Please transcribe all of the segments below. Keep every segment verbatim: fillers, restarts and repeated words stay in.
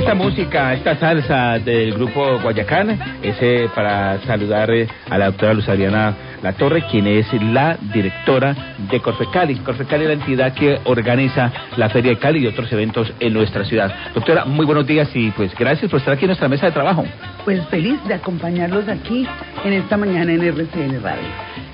esta música, esta salsa del grupo Guayacán, es eh, para saludar eh, a la doctora Luz Adriana Latorre, quien es la directora de Corfecali. Corfecali es la entidad que organiza la Feria de Cali y otros eventos en nuestra ciudad. Doctora, muy buenos días y pues gracias por estar aquí en nuestra mesa de trabajo. Pues feliz de acompañarlos aquí en esta mañana en R C N Radio.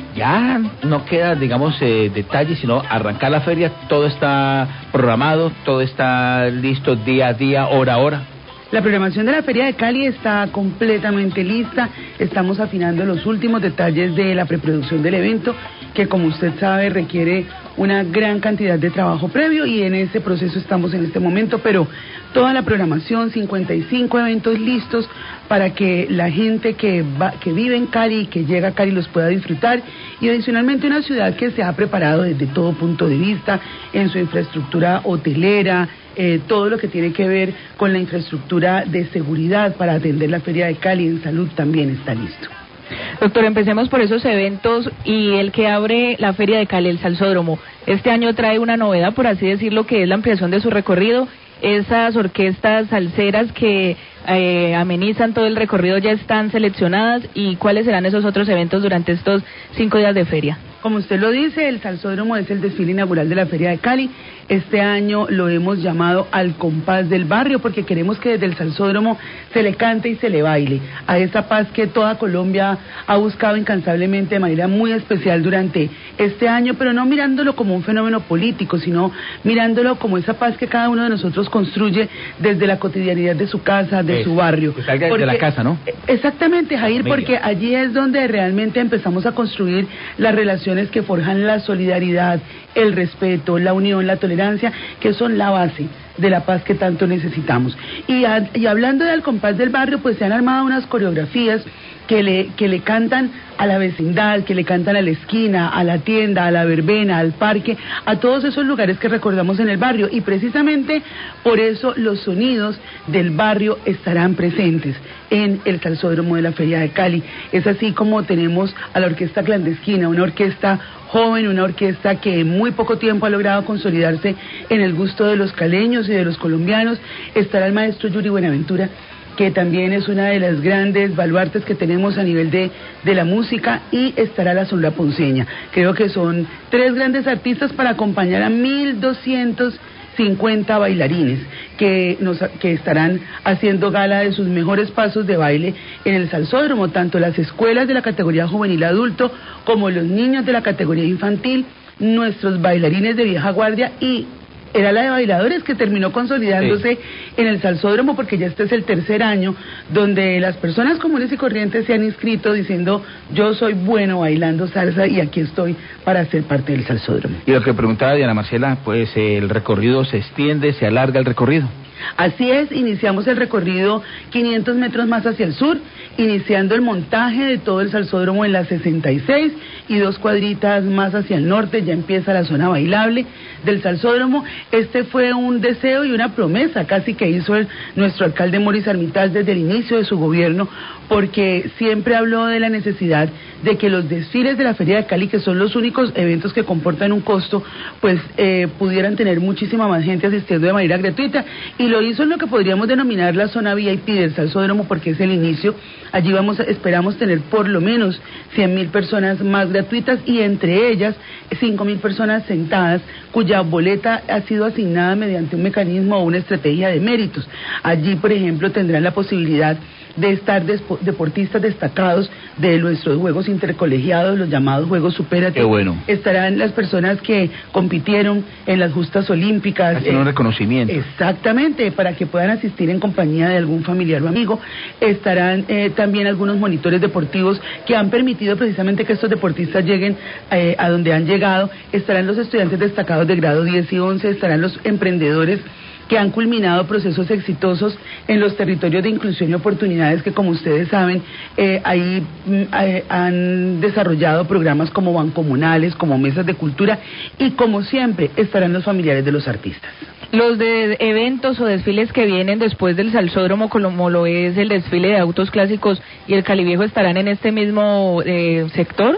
Ya no queda, digamos, eh, detalles, sino arrancar la feria. Todo está programado, todo está listo día a día, hora a hora. La programación de la Feria de Cali está completamente lista. Estamos afinando los últimos detalles de la preproducción del evento, que como usted sabe requiere una gran cantidad de trabajo previo y en ese proceso estamos en este momento, pero toda la programación, cincuenta y cinco eventos listos para que la gente que va, que vive en Cali y que llega a Cali los pueda disfrutar, y adicionalmente una ciudad que se ha preparado desde todo punto de vista en su infraestructura hotelera, eh, todo lo que tiene que ver con la infraestructura de seguridad para atender la Feria de Cali. En salud también está listo. Doctor, empecemos por esos eventos y el que abre la Feria de Cali, el Salsódromo. Este año trae una novedad, por así decirlo, que es la ampliación de su recorrido. Esas orquestas salseras que eh, amenizan todo el recorrido ya están seleccionadas. ¿Y cuáles serán esos otros eventos durante estos cinco días de feria? Como usted lo dice, el Salsódromo es el desfile inaugural de la Feria de Cali. Este año lo hemos llamado Al Compás del Barrio, porque queremos que desde el Salsódromo se le cante y se le baile a esa paz que toda Colombia ha buscado incansablemente de manera muy especial durante este año, pero no mirándolo como un fenómeno político, sino mirándolo como esa paz que cada uno de nosotros construye desde la cotidianidad de su casa, de es, su barrio. Que salga desde la casa, ¿no? Exactamente, Jair, porque allí es donde realmente empezamos a construir las relaciones que forjan la solidaridad, el respeto, la unión, la tolerancia, que son la base de la paz que tanto necesitamos. Y, a, y hablando del compás del barrio, pues se han armado unas coreografías que le, que le cantan a la vecindad, que le cantan a la esquina, a la tienda, a la verbena, al parque, a todos esos lugares que recordamos en el barrio, y precisamente por eso los sonidos del barrio estarán presentes en el Salsódromo de la Feria de Cali. Es así como tenemos a la Orquesta Clandestina, una orquesta joven, una orquesta que en muy poco tiempo ha logrado consolidarse en el gusto de los caleños y de los colombianos. Estará el maestro Yuri Buenaventura, que también es una de las grandes baluartes que tenemos a nivel de, de la música, y estará la Sonora Ponceña. Creo que son tres grandes artistas para acompañar a mil doscientos cincuenta bailarines que, nos, que estarán haciendo gala de sus mejores pasos de baile en el Salsódromo, tanto las escuelas de la categoría juvenil adulto como los niños de la categoría infantil, nuestros bailarines de vieja guardia, y era la de bailadores que terminó consolidándose sí. en el Salsódromo, porque ya este es el tercer año donde las personas comunes y corrientes se han inscrito diciendo: yo soy bueno bailando salsa y aquí estoy para ser parte del Salsódromo. Y lo que preguntaba Diana Marcela, pues el recorrido se extiende, se alarga el recorrido. Así es, iniciamos el recorrido quinientos metros más hacia el sur, iniciando el montaje de todo el Salsódromo en la sesenta y seis, y dos cuadritas más hacia el norte ya empieza la zona bailable del Salsódromo. Este fue un deseo y una promesa casi que hizo el, nuestro alcalde Morris Armitage desde el inicio de su gobierno, porque siempre habló de la necesidad de que los desfiles de la Feria de Cali, que son los únicos eventos que comportan un costo, pues eh, pudieran tener muchísima más gente asistiendo de manera gratuita, y lo hizo en lo que podríamos denominar la zona V I P del Salsódromo, porque es el inicio. Allí vamos, esperamos tener por lo menos cien mil personas más gratuitas, y entre ellas cinco mil personas sentadas cuya boleta ha sido asignada mediante un mecanismo o una estrategia de méritos. Allí, por ejemplo, tendrán la posibilidad de estar deportistas destacados de nuestros juegos intercolegiados, los llamados Juegos Supérate. Qué bueno. Estarán las personas que compitieron en las justas olímpicas. Hacen eh, un reconocimiento. Exactamente, para que puedan asistir en compañía de algún familiar o amigo. Estarán eh, también algunos monitores deportivos que han permitido precisamente que estos deportistas lleguen eh, a donde han llegado. Estarán los estudiantes destacados de grado diez y once, estarán los emprendedores que han culminado procesos exitosos en los territorios de inclusión y oportunidades, que como ustedes saben, eh, ahí eh, han desarrollado programas como bancomunales, como mesas de cultura, y como siempre estarán los familiares de los artistas. Los de eventos o desfiles que vienen después del Salsódromo, como lo es el desfile de autos clásicos y el Caliviejo, ¿estarán en este mismo eh, sector?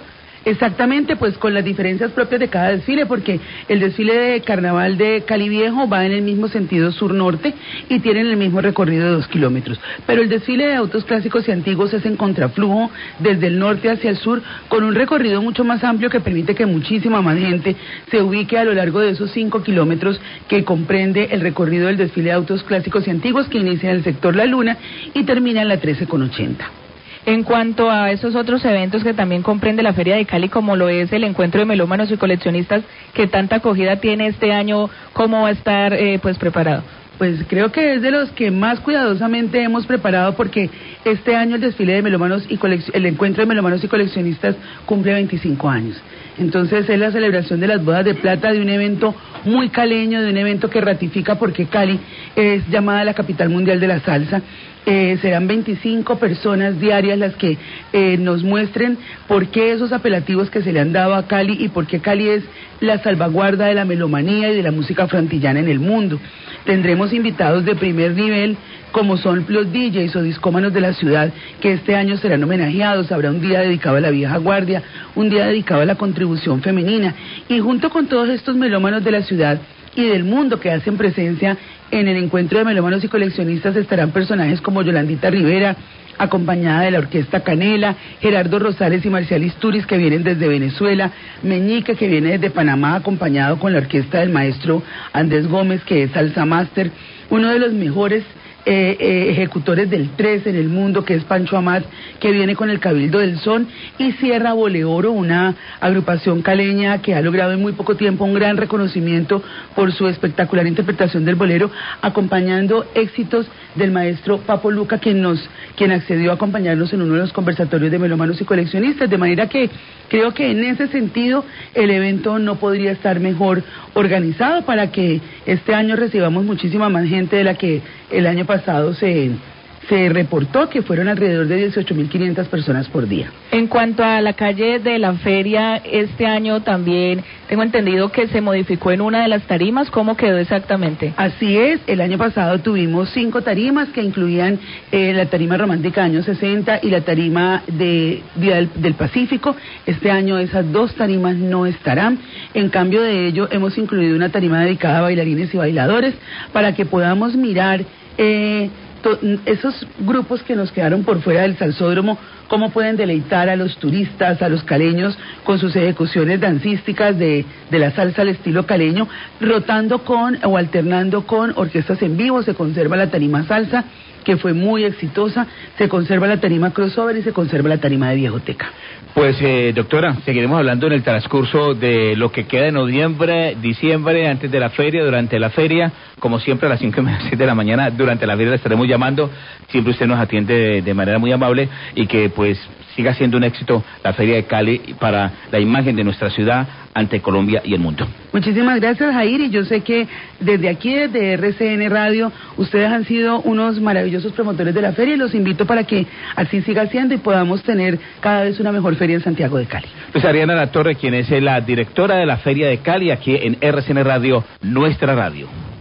Exactamente, pues con las diferencias propias de cada desfile, porque el desfile de carnaval de Cali Viejo va en el mismo sentido sur-norte y tienen el mismo recorrido de dos kilómetros. Pero el desfile de autos clásicos y antiguos es en contraflujo desde el norte hacia el sur, con un recorrido mucho más amplio que permite que muchísima más gente se ubique a lo largo de esos cinco kilómetros que comprende el recorrido del desfile de autos clásicos y antiguos, que inicia en el sector La Luna y termina en la trece con ochenta. En cuanto a esos otros eventos que también comprende la Feria de Cali, como lo es el Encuentro de Melómanos y Coleccionistas, que tanta acogida tiene este año, ¿cómo va a estar eh, pues preparado? Pues creo que es de los que más cuidadosamente hemos preparado, porque este año el desfile de melómanos y colec- el encuentro de melómanos y coleccionistas cumple veinticinco años. Entonces es la celebración de las bodas de plata, de un evento muy caleño, de un evento que ratifica porque Cali es llamada la capital mundial de la salsa. Eh, serán veinticinco personas diarias las que eh, nos muestren por qué esos apelativos que se le han dado a Cali y por qué Cali es la salvaguarda de la melomanía y de la música frantillana en el mundo. Tendremos invitados de primer nivel, como son los D Js o discómanos de la ciudad, que este año serán homenajeados. Habrá un día dedicado a la vieja guardia, un día dedicado a la contribución femenina, y junto con todos estos melómanos de la ciudad y del mundo que hacen presencia en el encuentro de melómanos y coleccionistas, estarán personajes como Yolandita Rivera, acompañada de la Orquesta Canela, Gerardo Rosales y Marcial Isturiz, que vienen desde Venezuela, Meñique, que viene desde Panamá, acompañado con la orquesta del maestro Andrés Gómez, que es salsa máster, uno de los mejores Eh, eh, ejecutores del tres en el mundo, que es Pancho Amat, que viene con el Cabildo del Son, y Sierra Boleoro, una agrupación caleña que ha logrado en muy poco tiempo un gran reconocimiento por su espectacular interpretación del bolero, acompañando éxitos del maestro Papo Luca, quien nos, quien accedió a acompañarnos en uno de los conversatorios de melómanos y coleccionistas, de manera que creo que en ese sentido el evento no podría estar mejor organizado para que este año recibamos muchísima más gente de la que el año pasado se, se reportó, que fueron alrededor de dieciocho mil quinientas personas por día. En cuanto a la calle de la feria, este año también tengo entendido que se modificó en una de las tarimas. ¿Cómo quedó exactamente? Así es, el año pasado tuvimos cinco tarimas que incluían eh, la tarima romántica años sesenta y la tarima de Día del, del Pacífico. Este año esas dos tarimas no estarán. En cambio de ello, hemos incluido una tarima dedicada a bailarines y bailadores para que podamos mirar eh, to, esos grupos que nos quedaron por fuera del salsódromo, cómo pueden deleitar a los turistas, a los caleños, con sus ejecuciones dancísticas de, de la salsa al estilo caleño, rotando con o alternando con orquestas en vivo. Se conserva la tarima salsa, que fue muy exitosa, se conserva la tarima crossover y se conserva la tarima de viejoteca. Pues, eh, doctora, seguiremos hablando en el transcurso de lo que queda de noviembre, diciembre, antes de la feria, durante la feria, como siempre a las cinco y media, seis de la mañana, durante la feria la estaremos llamando, siempre usted nos atiende de, de manera muy amable, y que pues siga siendo un éxito la Feria de Cali para la imagen de nuestra ciudad ante Colombia y el mundo. Muchísimas gracias, Jair, y yo sé que desde aquí, desde R C N Radio, ustedes han sido unos maravillosos promotores de la feria, y los invito para que así siga siendo y podamos tener cada vez una mejor feria en Santiago de Cali. Pues Ariana Latorre, quien es la directora de la Feria de Cali, aquí en R C N Radio, nuestra radio.